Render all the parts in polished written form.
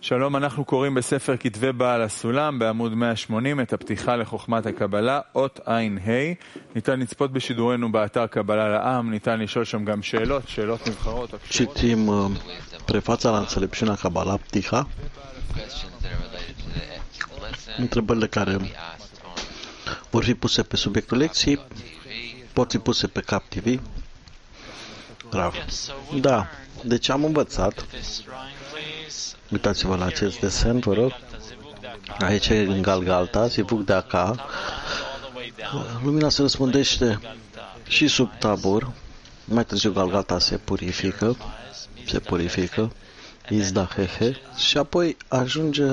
שלום, אנחנו קוראים בספר כתבי בעל הסולם בעמוד 180 את הפתיחה לחוכמת הקבלה, אות עין ה'. ניתן לצפות בשידורנו באתר קבלה לעם, ניתן לשאול שם גם שאלות נבחרות. Citim prefața la înțelepciunea Kabbalah, ptiha, întrebările care vor fi puse pe subiectul lecției pot fi puse pe Cap TV. Rav. Da, deci am învățat. Uitați-vă la acest desen, vă rog. Aici e în Galgalta, Zivug de Aca. Lumina se răspândește și sub tabur. Mai târziu Galgalta se purifică, izdahehe, și apoi ajunge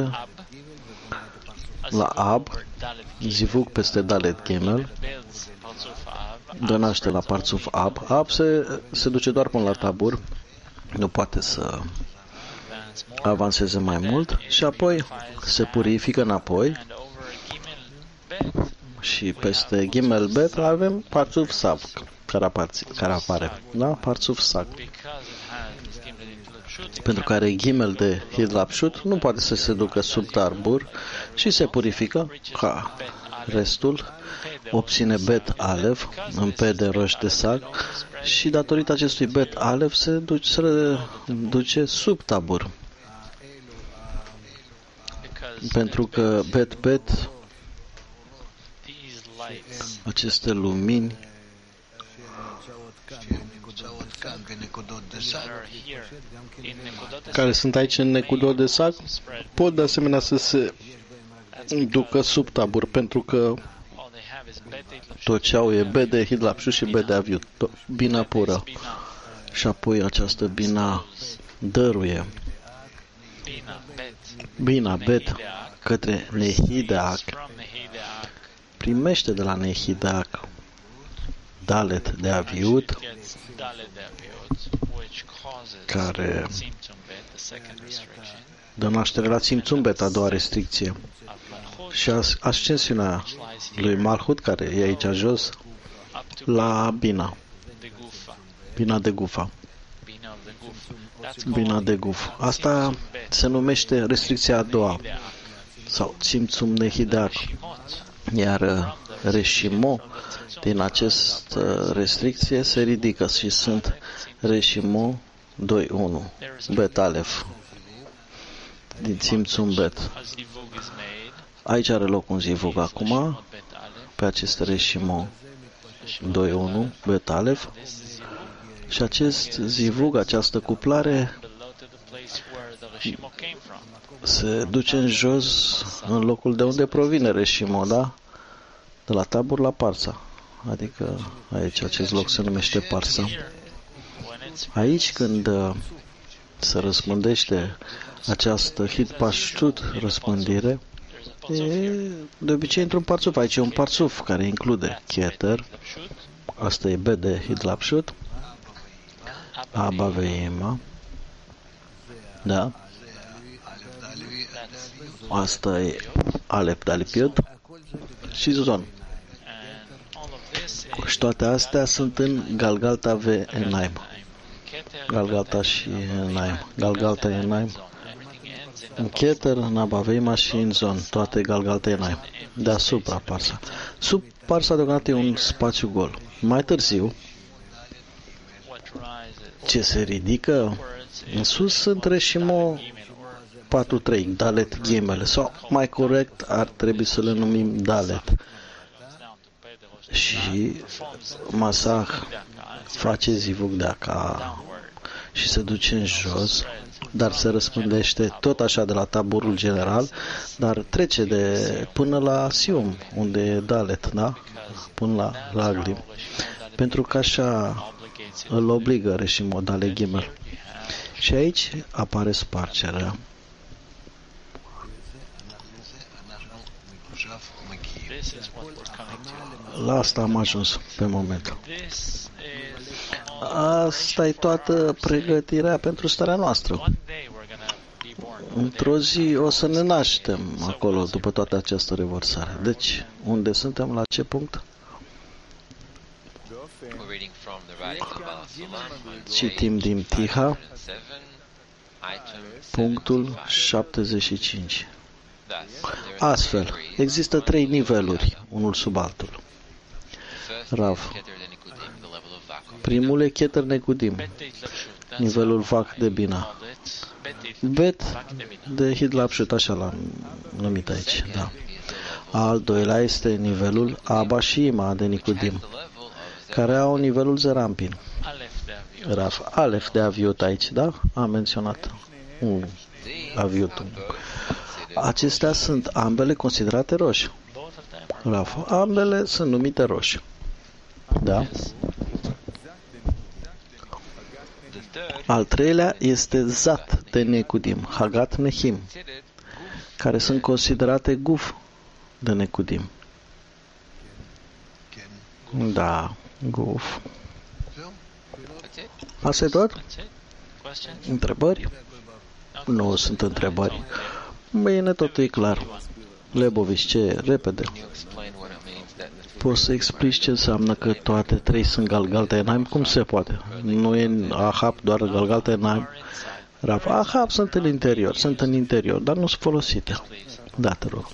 la Ab, Zivug peste Dalet Gimel, dă naște la Parțuf Ab. Ab se duce doar până la tabur, nu poate să avanseze mai mult și apoi se purifică înapoi și peste Gimel Bet avem Parțuf Sab care apare, da? Parțuf Sab, pentru care Gimel de Hidlapshut nu poate să se ducă sub tarbur și se purifică ca restul, obține Bet Alev în P de roș de sac și datorită acestui Bet Alev se duce sub tabur, pentru că Bet aceste lumini care sunt aici în Necudot de sac pot de asemenea să se ducă sub tabur, pentru că tot ce au e B de Hidlapshu și B de Aviut, bina pură. Și apoi această bina dăruie bina Bet către Nehideac, primește de la Nehideac Dalet de Aviut, care dă naștere la Tzimtzum Bet, a doua restricție, și ascensiunea lui Malhut, care e aici jos, la Bina de Gufa. Bina de Guf. Asta se numește restricția a doua, sau Tzimtzum Nehideac. Iar Reshimo din această restricție se ridică și sunt Reshimo 2.1 Bet Alef din Tzimtzum Bet. Aici are loc un zivug acum pe acest Reshimo 2.1 Bet Alef și acest zivug, această cuplare se duce în jos, în locul de unde provine Reshimo, da? De la tabur la Parsa. Adică aici acest loc se numește Parsa. Aici când se răspândește această Hidpashtut răspândire, de obicei într-un parțuf. Aici e un parțuf care include Keter, asta e B de Hidlapshut, Aba Veima, da? Asta e Alep Dalipiot și Zon. Și toate astea sunt în Galgalta ve Enaim. Galgalta și Enaim. Galgalta Enaim. În Keter, în Aba Veima și în Zon. Toate Galgalta Enaim. Deasupra Parsa. Sub Parsa deocamdată e un spațiu gol. Mai târziu, ce se ridică în sus sunt Reshimo 4.3, Dalet Gimel, sau mai corect ar trebui să le numim Dalet. Și Masah face zivug de Aca și se duce în jos, dar se răspândește tot așa de la taburul general, dar trece până la Sium, unde e Dalet, da? Până la Raglim. Pentru că așa îl obligă Reshimo Dalet Gimel. Și aici apare spargerea. La asta am ajuns pe moment. Asta e toată pregătirea pentru starea noastră. Într-o zi o să ne naștem acolo după toată această revărsare. Deci, unde suntem? La ce punct? Citim din Tiha Punctul 75. Astfel, există 3 niveluri, unul sub altul. Rav. Primul e Keter Nekudim, nivelul Vac de Bina. Bet de Hidlapshut, așa l-am numit aici, da. Al doilea este nivelul Abba și Ima de Nikudim, care au nivelul Zerampin. Rav. Alef de Aviut aici, da? Am menționat un Aviut. Acestea sunt ambele considerate roșii. Rav. Ambele sunt numite roșii. Da? Al treilea este Zat de Nekudim, Hagat Nehim, care sunt considerate Guf de Nekudim. Da, Guf. Asta e tot? Întrebări? Nu sunt întrebări. Bine, totul e clar. Lebovici, ce? Repede. Poți să explici ce înseamnă că toate 3 sunt Galgalte Enaim? Cum se poate? Nu e Ahab doar Galgalte Enaim? Rav. Ahab sunt în interior, dar nu sunt folosite. Da, te rog.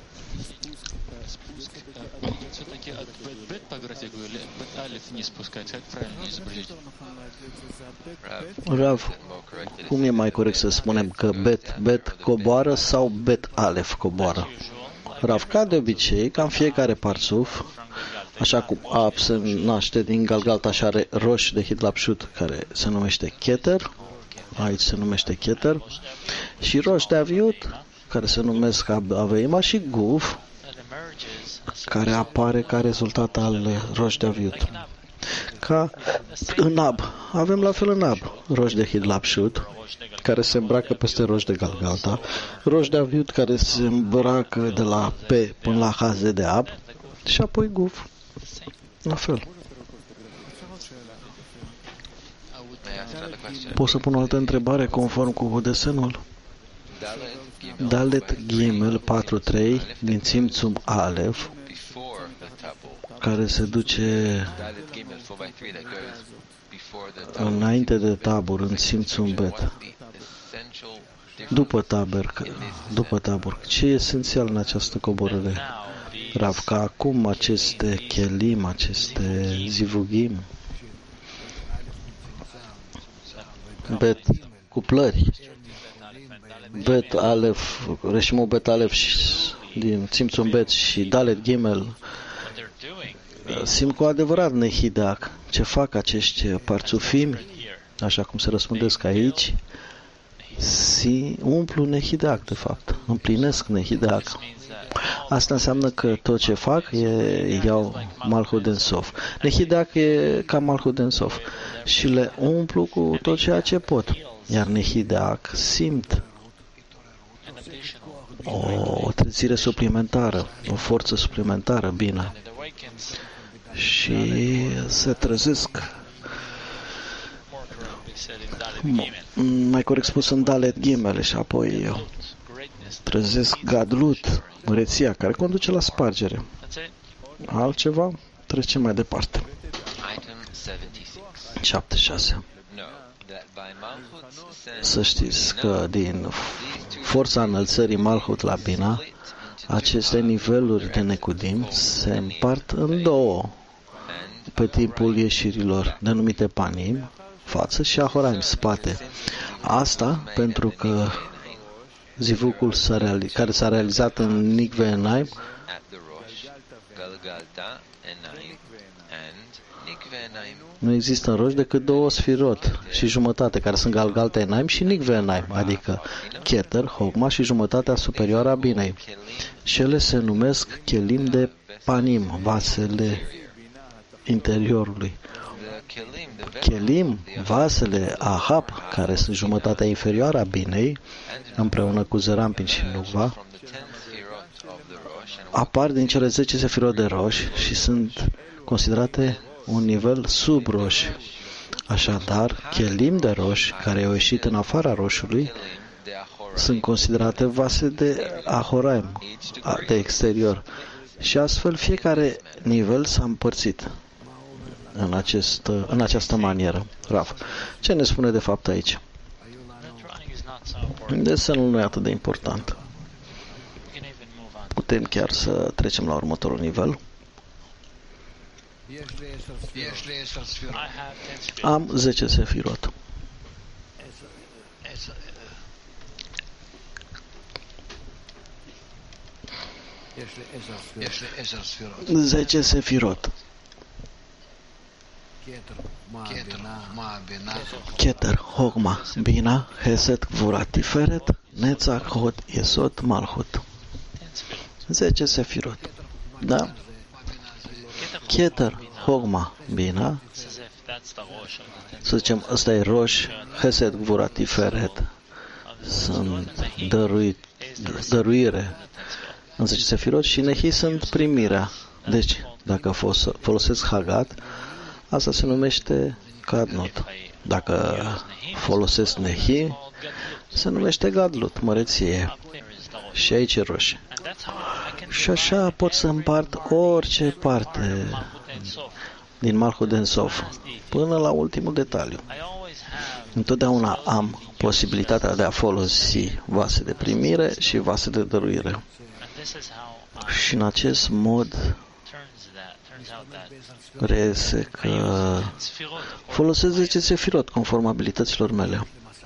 Rav, cum e mai corect să spunem că bet coboară sau bet alef coboară? Rav, ca de obicei, ca în fiecare parțuf, așa cum Ab se naște din Galgalta și are roș de Hidlapshut, care se numește Keter, aici se numește Keter, și roș de Aviut, care se numesc Aveima, și Guf, care apare ca rezultat al roș de Aviut. Ca în Ab, avem la fel în Ab, roș de Hidlapshut, care se îmbracă peste roș de Galgalta, roș de Aviut care se îmbracă de la P până la Haze de Ab, și apoi Guf. La fel. Pot să pun o altă întrebare conform cu desenul? Dalet Gimel 4.3 din Tzimtzum Alef, care se duce înainte de tabur, în Tzimtzum Bet, după tabur. Ce e esențial în această coborâre? Rav, ca acum aceste chelim, aceste zivugim, Bet, cuplări, Bet Alef, Reșimul Bet Alef din Tzimtzum Bet și Dalet Gimel, simt cu adevărat nehidac. Ce fac acești parțufimi, așa cum se răspundesc aici, umplu nehidac, de fapt, împlinesc nehidac. Asta înseamnă că tot ce fac iau Malchut Den Sof. Nehidac e ca Malchut Den Sof și le umplu cu tot ceea ce pot. Iar nehidac simt o trezire suplimentară, o forță suplimentară, bine. Și se trezesc, mai corect spus, în Dalet Gimel, și apoi trezesc Gadlut, măreția, care conduce la spargere. Altceva? Trecem mai departe. 76. Să știți că din forța înălțării Malchut la Bina, aceste niveluri de Nekudim se împart în două pe timpul ieșirilor, denumite Panim, față, și Ahoraim, spate. Asta pentru că zivucul care s-a realizat în Nikve Enaim nu există în roș decât 2 sfirot și jumătate, care sunt Galgalte Enaim și Nikve Enaim, adică Keter, Hogma și jumătatea superioară a Binei. Și ele se numesc chelim de Panim, vasele interiorului. Chelim, vasele Ahab, care sunt jumătatea inferioară a Binei, împreună cu Zerampin și Nukva, apar din cele 10 sefirot de roș și sunt considerate un nivel sub roș. Așadar, chelim de roș, care au ieșit în afara roșului, sunt considerate vase de Ahoraim, de exterior. Și astfel, fiecare nivel s-a împărțit în această manieră. Rav, ce ne spune de fapt aici? Desenul nu e atât de important. Putem chiar să trecem la următorul nivel. Am 10 sefirot. Zece sefirot. Keter, Hogma, Bina, Hesed, Gvura, Tiferet, Netzach, Hod, Yesod, Malchut. 10 sefirot. Da? Keter, Hogma, Bina. Să zicem, ăsta e roș, Hesed, Gvura, Tiferet. Sunt dăruire în 10 sefirot și Nehi sunt primirea. Deci, dacă folosesc Hagat, asta se numește Kadnut. Dacă folosesc Nehi, se numește Gadlut, măreție. Și aici e roșie. Și așa pot să împart orice parte din Malchut de Însof, până la ultimul detaliu. Întotdeauna am posibilitatea de a folosi vase de primire și vase de dăruire. Și în acest mod reiese că folosesc 10 sefirot conform abilităților mele.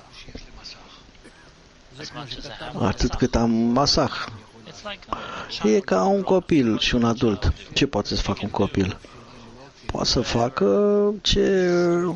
Atât cât am masah. E ca un copil și un adult. Ce poate să facă un copil? Poate să facă ce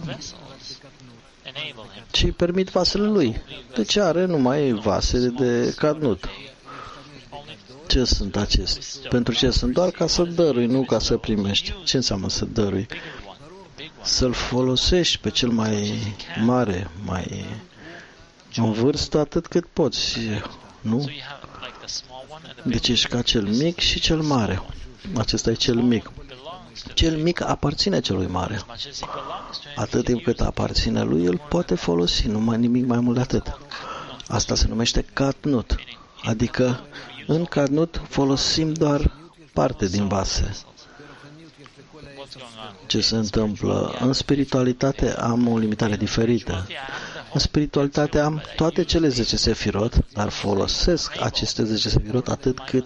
îi permit vasele lui. Deci are numai vase de Kadnut. Ce sunt acestea? Pentru ce sunt? Doar ca să dărui, nu ca să primești. Ce înseamnă să dărui? Să-l folosești pe cel mai mare, mai în vârstă, atât cât poți. Nu? Deci ești ca cel mic și cel mare. Acesta e cel mic. Cel mic aparține celui mare. Atât timp cât aparține lui, îl poate folosi, numai nimic mai mult de atât. Asta se numește Kadnut. Adică în Kadnut folosim doar parte din vase. Ce se întâmplă? În spiritualitate am o limitare diferită. În spiritualitate am toate cele 10 sefirot, dar folosesc aceste 10 sefirot atât cât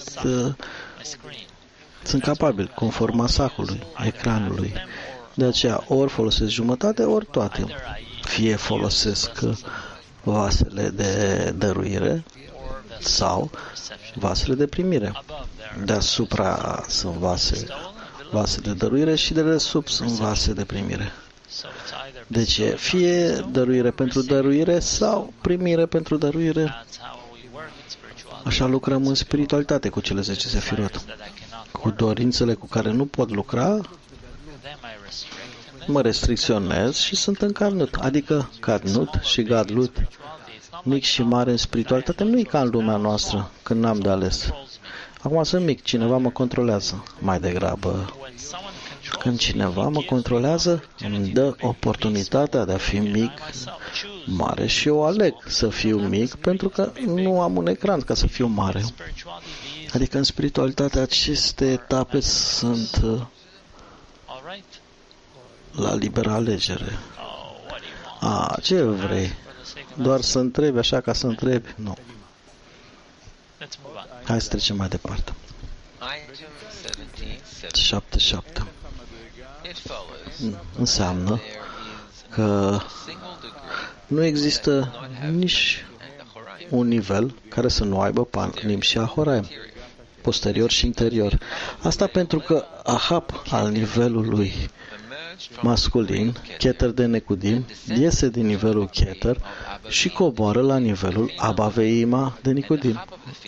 sunt capabil, conform masacului, ecranului. De aceea ori folosesc jumătate, ori toate. Fie folosesc vasele de dăruire sau vasele de primire. Deasupra sunt vase de dăruire și de desubt sunt vase de primire. Deci fie dăruire pentru dăruire sau primire pentru dăruire. Așa lucrăm în spiritualitate cu cele 10 sefirot. Cu dorințele cu care nu pot lucra, mă restricționez și sunt în Kadnut. Adică Kadnut și Gadlut, mic și mare în spiritualitate, nu e ca în lumea noastră, când n-am de ales. Acum sunt mic, cineva mă controlează. Mai degrabă, când cineva mă controlează, îmi dă oportunitatea de a fi mic, mare și eu aleg să fiu mic pentru că nu am un ecran ca să fiu mare. Adică în spiritualitate aceste etape sunt la liberă alegere. Ce vrei? Doar să întrebi așa ca să întrebi? Nu. Hai să trecem mai departe. 7.7. Înseamnă că nu există nici un nivel care să nu aibă panim și ahoraim, posterior și interior. Asta pentru că Ahab al nivelului masculin, Keter de Nekudim, iese din nivelul Keter și coboară la nivelul Abba Veima de Nikudim.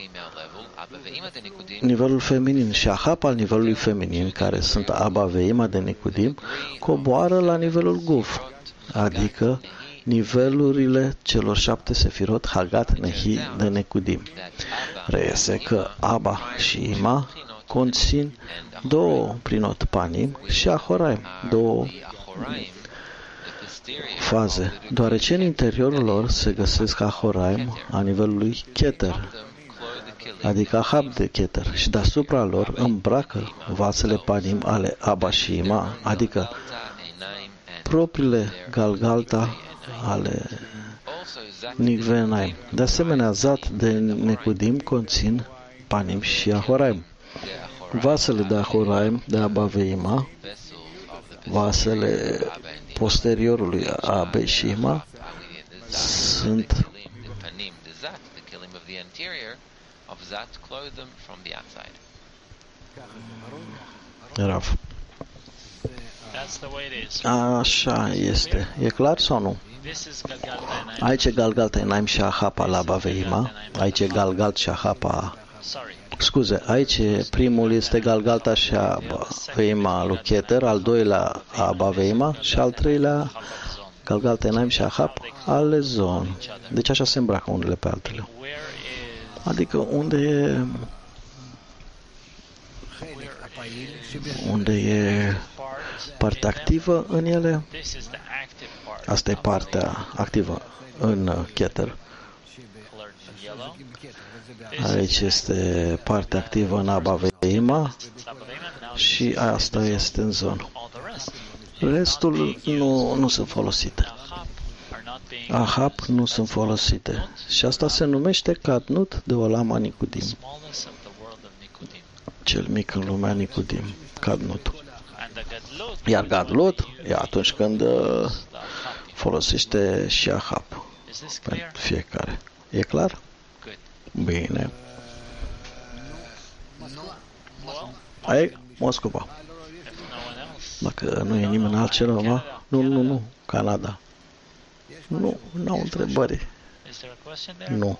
Nivelul feminin și Ahab al nivelului feminin, care sunt Abba Veima de Nikudim, coboară la nivelul Guf, adică nivelurile celor 7 sefirot Hagat Nehi de Nekudim. Reiese că Abba și Ima conțin 2 prinot panim și ahoraim, 2 faze, deoarece în interiorul lor se găsesc ahoraim a nivelului Keter, adică Ahab de Keter, și deasupra lor îmbracă vasele panim ale Abba și Ima, adică propriile Galgalta ale Nicvenaim. De asemenea, Zat de Necudim conțin Panim și Ahoraim. Vasele de Ahoraim, de Abaveima, vasele posteriorului Abe și Ima, sunt Rav. Așa este. E clar sau nu? Aici e Galgalta Enaim și Ahapa la Abaveima. Aici e Galgalt și Ahapa. Scuze, aici primul este Galgalta și Abaveima lui Keter, al doilea Abaveima și al treilea Galgalta Enaim și Ahap al Lezon. Deci așa se îmbracă unele pe altele. Adică unde e partea activă în ele, asta e partea activă în Keter. Aici este partea activă în Abaveima și asta este în zonă. Restul nu sunt folosite. Ahap nu sunt folosite. Și asta se numește Kadnut de Olama Nicudim. Cel mic în lumea Nicudim. Kadnut. Iar Gadlut e atunci când folosește și Ahap pentru fiecare. E clar? Bine. Ai Moscova. Dacă nu e nimeni altcineva, nu, Canada. Nu au întrebări. Nu.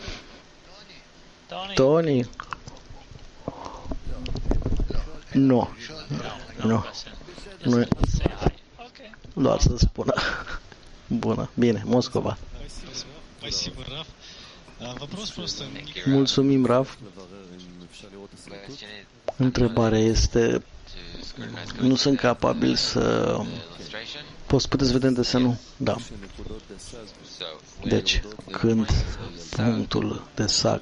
Tony? Nu. Doar să spună. Bună. Bine, Moscova. Mulțumim, Rav. Întrebarea este, nu sunt capabil să... Puteți vedea în desenul? Da. Deci, când punctul de sac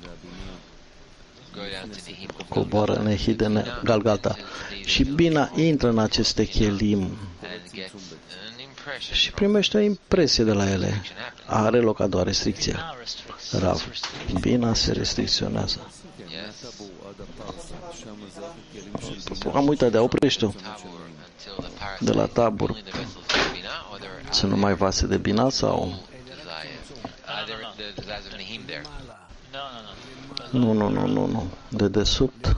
coboară Nehi de Galgalta și Bina intră în aceste chelim și primește o impresie de la ele, are loc a doua restricție. Rav, Bina se restricționează. Am uitat de oprește de la tabur. Sunt numai vase de Bina sau? Nu. De desubt.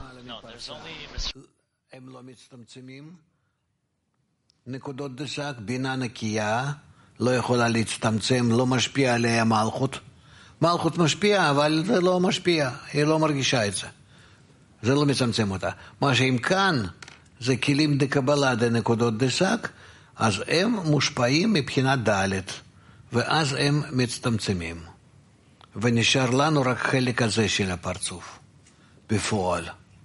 נקודות דשק, בינה נקייה, לא יכולה להצטמצם, לא משפיע עליה מלכות. מלכות משפיע, אבל זה לא משפיע, היא לא מרגישה את זה. זה לא מצמצם אותה. מה שאם כאן זה כלים דקבלה דנקודות דשק, אז הם מושפעים מבחינת ד' ואז הם מצטמצמים. ונשאר לנו רק חלק הזה של הפרצוף, בפועל.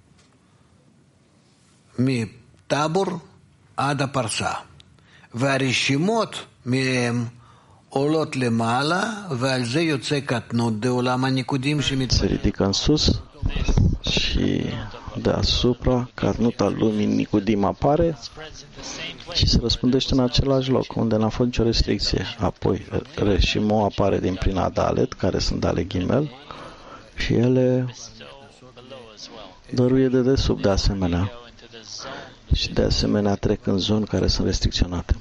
מטבור עד הפרסה. והרשימות מהם עולות למעלה, ועל זה יוצא קטנות דעולם הניקודים se ridică în sus și deasupra Catnut al lumii Nicudim apare și se răspândește în același loc, unde n-a fost nicio restricție. Apoi Reshimo apare din prin Adalet, care sunt Dale Gimel, și ele dăruie de desubt de asemenea. Și de asemenea trec în zone care sunt restricționate.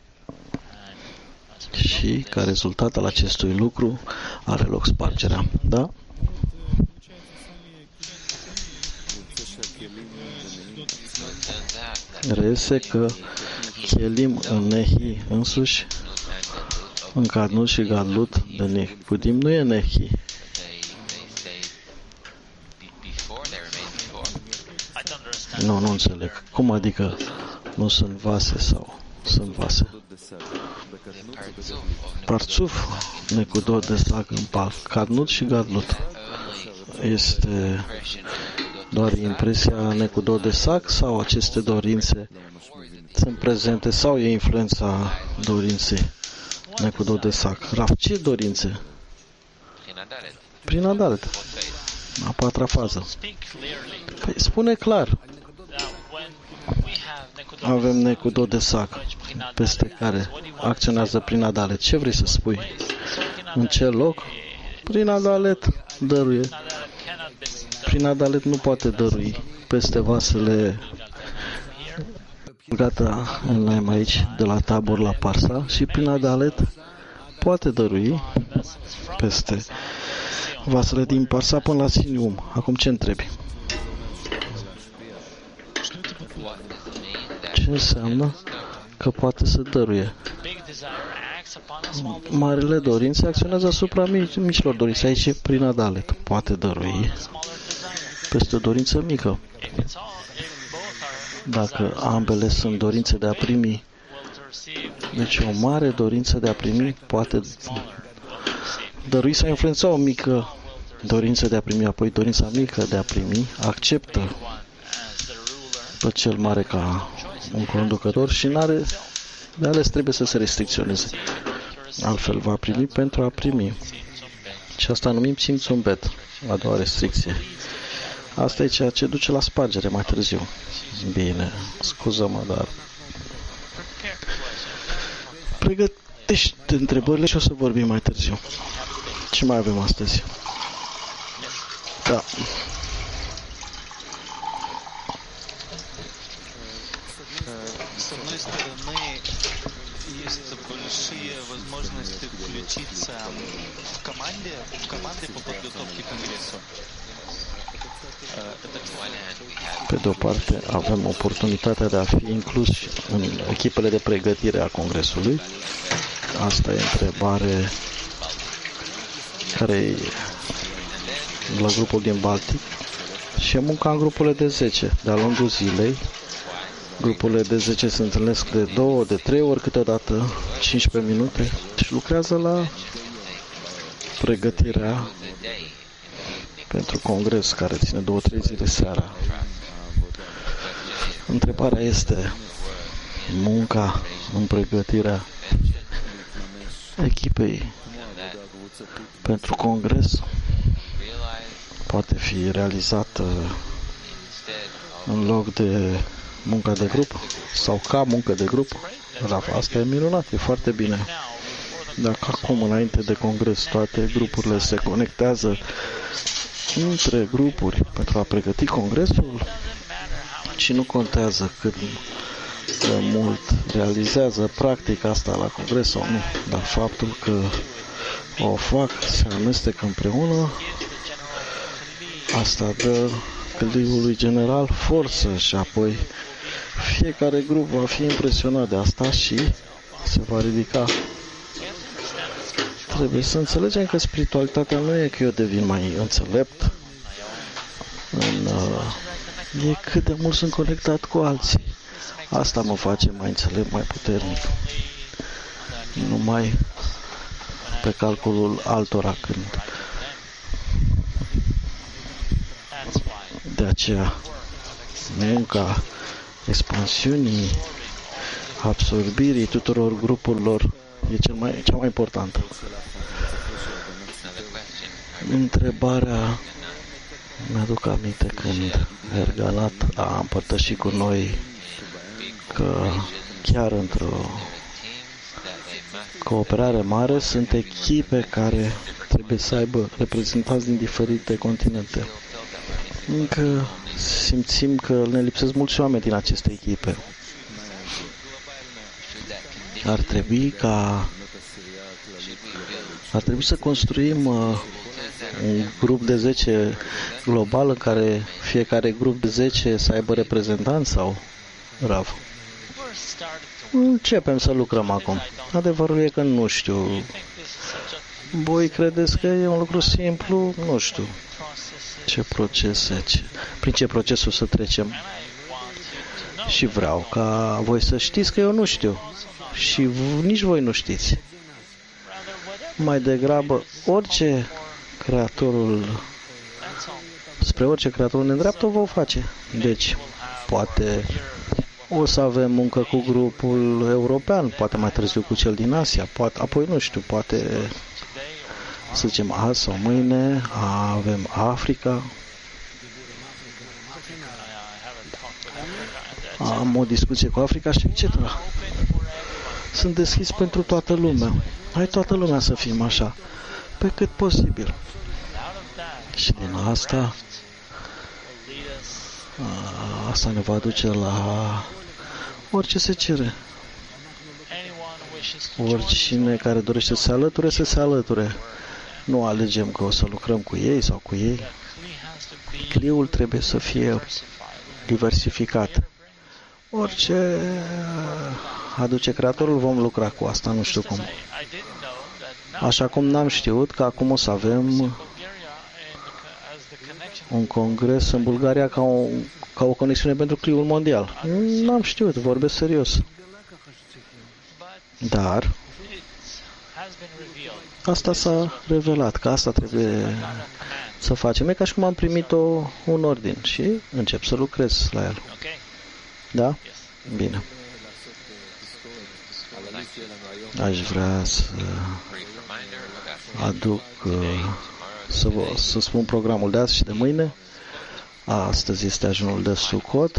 Și ca rezultat al acestui lucru are loc spargerea. Da? Reiese că Chelim în Nehi însuși, în Kadnut și Gadlut de Nicudim, nu e Nehi. Nu înțeleg. Cum adică nu sunt vase sau sunt vase? Parțuf, Necudot de sac în Kadnut și Gadlut. Este doar impresia Necudot de sac sau aceste dorințe sunt prezente sau e influența dorinței Necudot de sac? Raf, ce dorințe? Prin Adalet. A patra fază. Păi spune clar. Avem Necudot de sac peste care acționează prin Adalet. Ce vrei să spui? În ce loc? Prin adalet dăruie. Prin adalet nu poate dărui peste vasele gata în aici, de la Tabor la Parsa, și prin adalet poate dărui peste vasele din Parsa până la Sinium. Acum ce întrebi? Ce înseamnă că poate să dăruie? Marile dorințe acționează asupra micilor dorințe. Aici, prin adalet, poate dărui peste o dorință mică. Dacă ambele sunt dorințe de a primi, deci o mare dorință de a primi poate dărui sau influența o mică dorință de a primi, apoi dorința mică de a primi acceptă pe cel mare ca un conducător și n-are de ales, trebuie să se restricționeze. Altfel va primi pentru a primi. Și asta numim simțul bet, a doua restricție. Asta e ceea ce duce la spargere mai târziu. Bine, scuză-mă, dar pregătește întrebările și o să vorbim mai târziu. Ce mai avem astăzi? Da. С одной стороны, есть большие возможности включиться в команды по подготовке к Конгрессу. Pe de o parte, avem oportunitatea de a fi inclus în echipele de pregătire a Congresului. Asta e întrebare care e la grupul din Baltic. Și munca în grupurile de 10 de-a lungul zilei. Grupurile de 10 se întâlnesc de 2, de 3 ori câteodată, 15 minute și lucrează la pregătirea pentru congres care ține 2-3 zile seara. Întrebarea este, munca în pregătirea echipei pentru congres poate fi realizată în loc de munca de grup sau ca muncă de grup? Asta e minunat, e foarte bine. Dacă acum, înainte de congres, toate grupurile se conectează între grupuri pentru a pregăti congresul și nu contează cât de mult realizează practic asta la congres sau nu, dar faptul că o fac, se amestecă împreună, asta dă câștigului general forță și apoi fiecare grup va fi impresionat de asta și se va ridica. Trebuie să înțelegem că spiritualitatea nu e că eu devin mai înțelept, e cât de mult sunt conectat cu alții. Asta mă face mai înțelept, mai puternic. Numai pe calculul altora când. De aceea, munca expansiunii, absorbirii tuturor grupurilor e cea mai importantă. Întrebarea, mi-aduc aminte când Erganat a împărtășit cu noi că chiar într-o cooperare mare sunt echipe care trebuie să aibă reprezentanți din diferite continente. Încă simțim că ne lipsesc mulți oameni din aceste echipe. Ar trebui să construim un grup de 10 global în care fiecare grup de 10 să aibă reprezentanți sau Rav? Începem să lucrăm acum. Adevărul e că nu știu. Voi credeți că e un lucru simplu? Nu știu. Prin ce procesul să trecem? Și vreau ca voi să știți că eu nu știu. Și nici voi nu știți. Mai degrabă, spre orice creatorul ne îndreaptă, o vom face. Deci, poate o să avem muncă cu grupul european, poate mai târziu cu cel din Asia, apoi nu știu, poate să zicem azi sau mâine avem Africa. Am o discuție cu Africa și etc. Sunt deschis pentru toată lumea. Hai toată lumea să fim așa. pe cât posibil. Și din asta ne va duce la orice se cere. Oricine care dorește să se alăture. Nu alegem că o să lucrăm cu ei sau cu ei. Cliul trebuie să fie diversificat. Orice aduce Creatorul, vom lucra cu asta, nu știu cum. Așa cum n-am știut că acum o să avem un congres în Bulgaria ca o conexiune pentru cliul mondial. N-am știut, vorbesc serios. Dar asta s-a revelat, că asta trebuie să facem. E ca și cum am primit un ordin și încep să lucrez la el. Da? Bine. Aș vrea să aduc, să spun programul de azi și de mâine. Astăzi este ajunul de Sucot.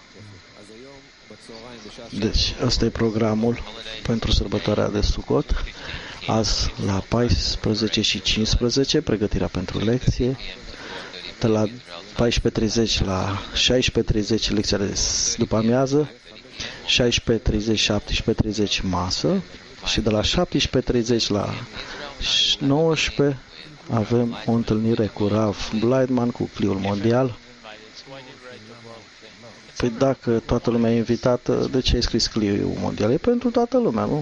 Deci, ăsta e programul pentru sărbătoarea de Sucot. Azi, la 14:15, pregătirea pentru lecție. De la 14:30 la 16:30, lecția de după amiază. 16:30, 17:30, masă. Și de la 17:30 la 19 avem o întâlnire cu Rav Blightman, cu cliul mondial. Păi dacă toată lumea e invitată, de ce ai scris cliul mondial? E pentru toată lumea, nu?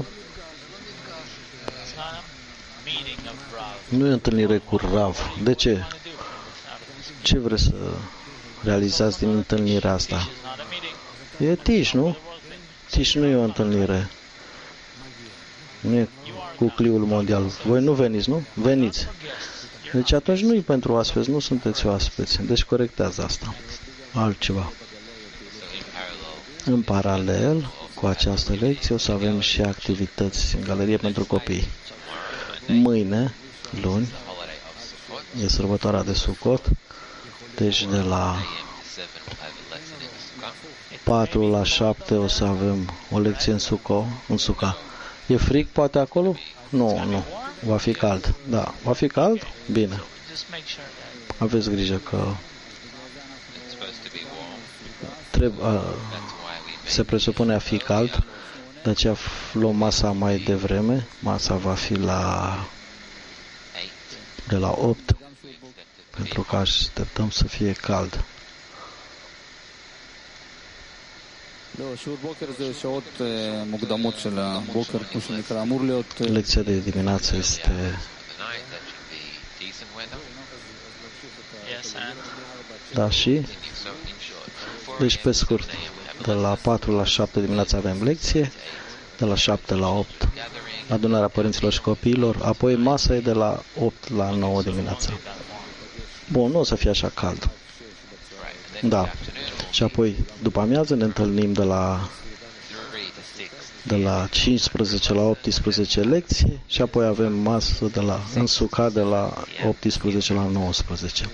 Nu e întâlnire cu Rav. De ce? Ce vreți să realizați din întâlnirea asta? E Tish, nu? Tish nu e o întâlnire. Nu e cu cliul mondial. Voi nu veniți, nu? Veniți. Deci atunci nu e pentru oaspeți, nu sunteți oaspeți. Deci corectează asta. Altceva. În paralel cu această lecție o să avem și activități în galerie pentru copii. Mâine, luni, e sărbătoarea de Sucot, deci de la 4 la 7 o să avem o lecție în Suca. E frig poate acolo? Nu. Va fi cald. Da, va fi cald? Bine. Aveți grijă că se presupune a fi cald, de aceea luăm masa mai devreme. Masa va fi de la 8, pentru că așteptăm să fie cald. Lecția de dimineață este... Da, și? Deci, pe scurt, de la 4 la 7 dimineața avem lecție, de la 7 la 8 adunarea părinților și copiilor, apoi masa e de la 8 la 9 dimineața. Bun, nu o să fie așa cald. Da. Și apoi, după amiază, ne întâlnim de la 15 la 18 lecții și apoi avem masă în Suca de la 18 la 19.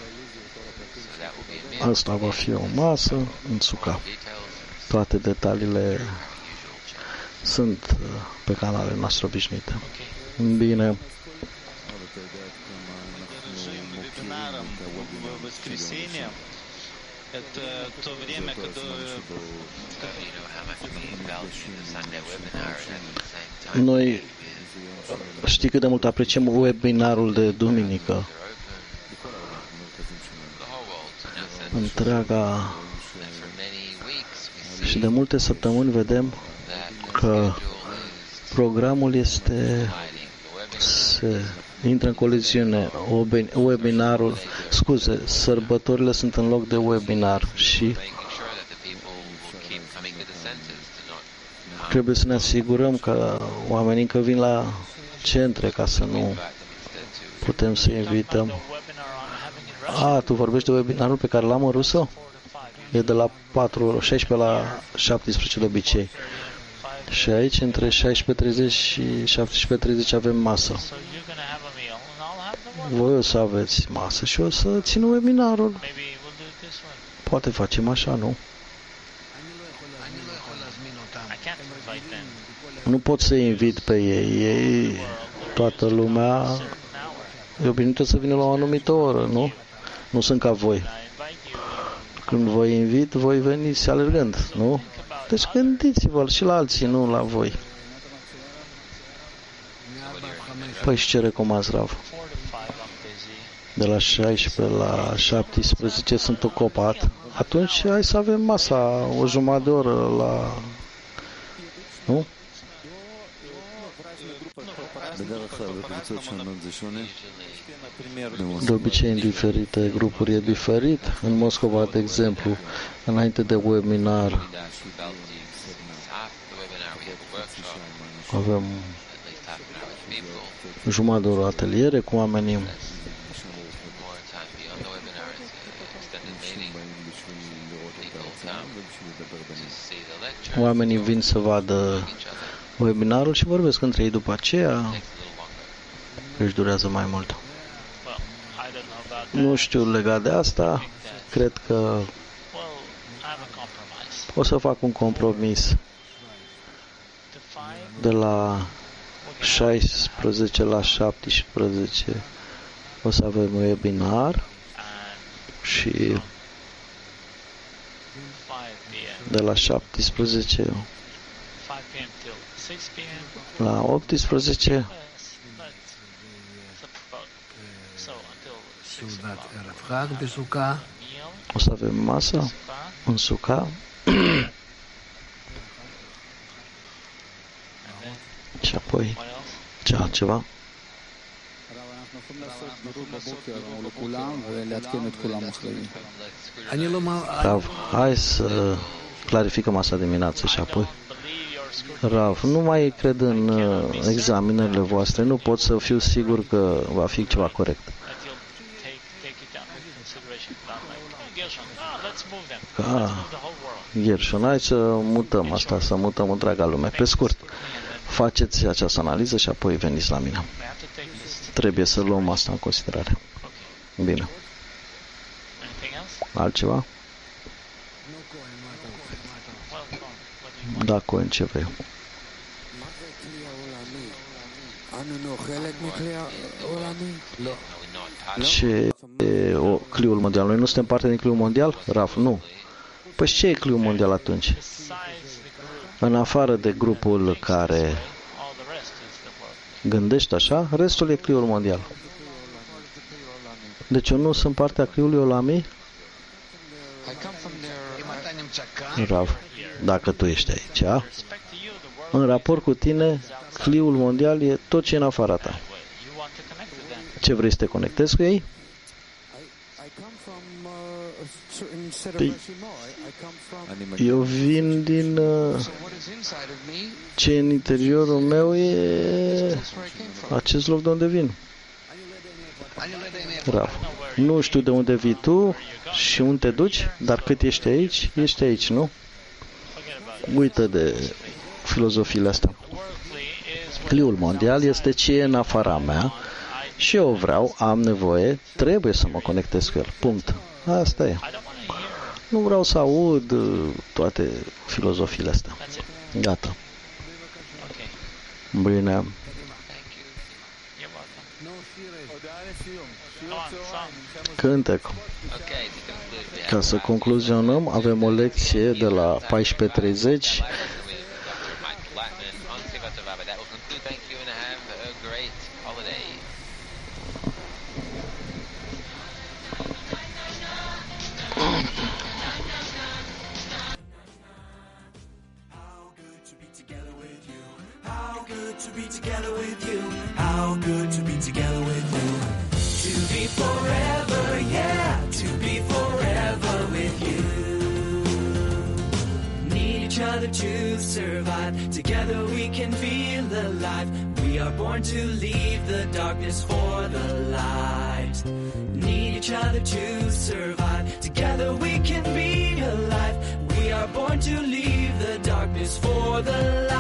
Asta va fi o masă în Suca. Toate detaliile sunt pe canalele noastre obișnuite. Bine. Noi știi cât de mult apreciem webinarul de duminică. Întreaga și de multe săptămâni vedem că programul se intră în coliziune. Webinarul, sărbătorile sunt în loc de webinar și trebuie să ne asigurăm că oamenii încă vin la centre ca să nu putem să invităm. Tu vorbești de webinarul pe care l-am în rusă? E de la 16 la 17 de obicei. Și aici, între 16:30 și 17:30 avem masă. Voi o să aveți masă și o să țin webinarul. Poate facem așa, nu? Nu pot să invit pe ei. Toată lumea e obișnuit să vină la o anumită oră, nu? Nu sunt ca voi. Când vă invit, voi veniți alergând, nu? Deci gândiți-vă și la alții, nu la voi. Păi și ce recomanzi, Rav? De la 16 la 17 sunt ocupat. Atunci hai să avem masa o jumătate de oră la... Nu? De obicei, în diferite grupuri e diferit. În Moscova, de exemplu, înainte de webinar, avem jumătate de oră ateliere cu oamenii. Oamenii vin să vadă webinarul și vorbesc între ei după aceea. Își durează mai mult. Nu știu legat de asta. Cred că o să fac un compromis. De la 16 la 17 o să avem un webinar și de la 17 la 18 o să avem masă în suca și apoi ce altceva? Rav, hai să clarificăm asta dimineață și apoi. Rav, nu mai cred în examinările voastre, nu pot să fiu sigur că va fi ceva corect. Gershon, hai să mutăm asta, să mutăm întreaga lume. Pe scurt, faceți această analiză și apoi veniți la mine. Trebuie să luăm asta în considerare. Bine. Altceva? Da, Cohen, ce vrei? Ce e cliul mondial? Noi nu suntem parte din cliul mondial? Raf, nu. Păi ce e cliul mondial atunci? În afară de grupul care gândește așa, restul e cliul mondial. Deci eu nu sunt partea cliului Olami? Rav, dacă tu ești aici, în raport cu tine, cliul mondial e tot ce e în afara ta. Ce vrei să te conectezi cu ei? Păi, eu vin din ce în interiorul meu e acest loc de unde vin. Rav, nu știu de unde vii tu și unde te duci, dar cât ești aici, nu? Uită de filozofiile astea. Cliul mondial este ce e în afara mea și eu vreau, am nevoie, trebuie să mă conectez cu el. Punct. Asta e. Nu vreau să aud toate filozofiile astea. Gata. Bine. Cântec. Ca să concluzionăm, avem o lecție de la 14:30. To survive together we can feel alive. We are born to leave the darkness for the light. Need each other to survive together we can be alive. We are born to leave the darkness for the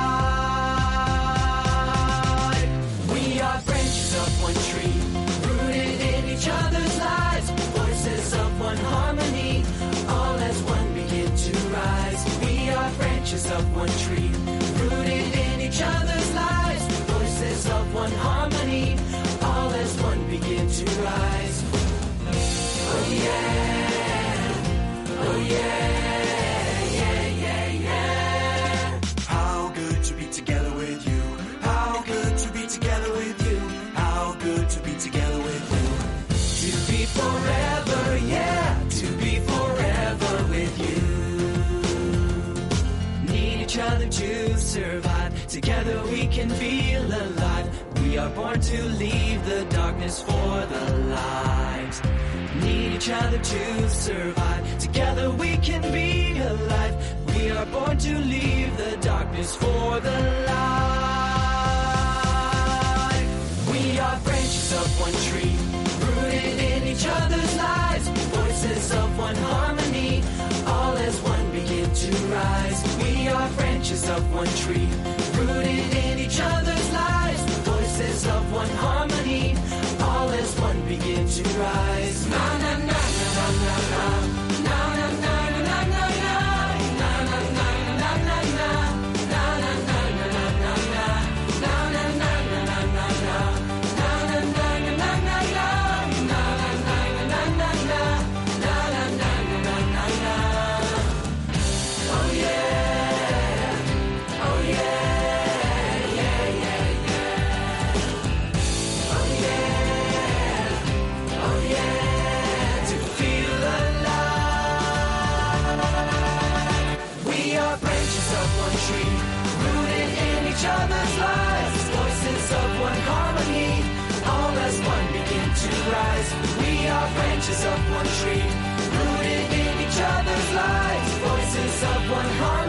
light. We are branches of one tree, rooted in each other's lives, voices of one harmony, all as one begin to rise. We are branches of one tree, rooted in each other's lives, voices of one harmony, all as one begin forever, yeah, to be forever with you. Need each other to survive. Together we can feel alive. We are born to leave the darkness for the light. Need each other to survive. Together we can be alive. We are born to leave the darkness for the light. We are branches of one tree, rooted in each other's lives. Voices of one harmony, all as one begin to rise. We are branches of one tree, rooted in each other's lives. Voices of one harmony, all as one begin to rise. Na na na na na na na na na na na na. Other's lives, voices of one harmony, all as one begin to rise. We are branches of one tree, rooted in each other's lives, voices of one harmony.